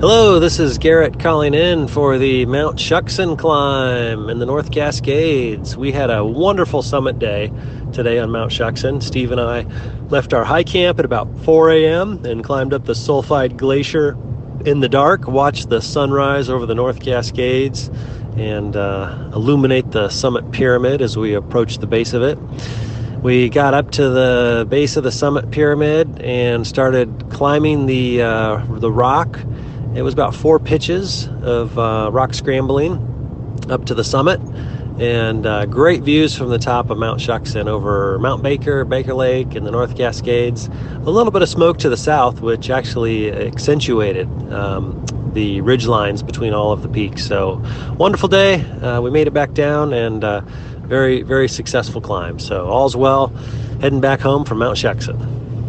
Hello, this is Garrett calling in for the Mount Shuksan climb in the North Cascades. We had a wonderful summit day today on Mount Shuksan. Steve and I left our high camp at about 4 a.m. and climbed up the Sulphide Glacier in the dark, watched the sunrise over the North Cascades, and illuminate the summit pyramid as we approached the base of it. We got up to the base of the summit pyramid and started climbing the rock. It was about 4 pitches of rock scrambling up to the summit, and great views from the top of Mount Shuksan over Mount Baker, Baker Lake, and the North Cascades. A little bit of smoke to the south, which actually accentuated the ridge lines between all of the peaks. So, wonderful day. We made it back down, and very, very successful climb. So, all's well. Heading back home from Mount Shuksan.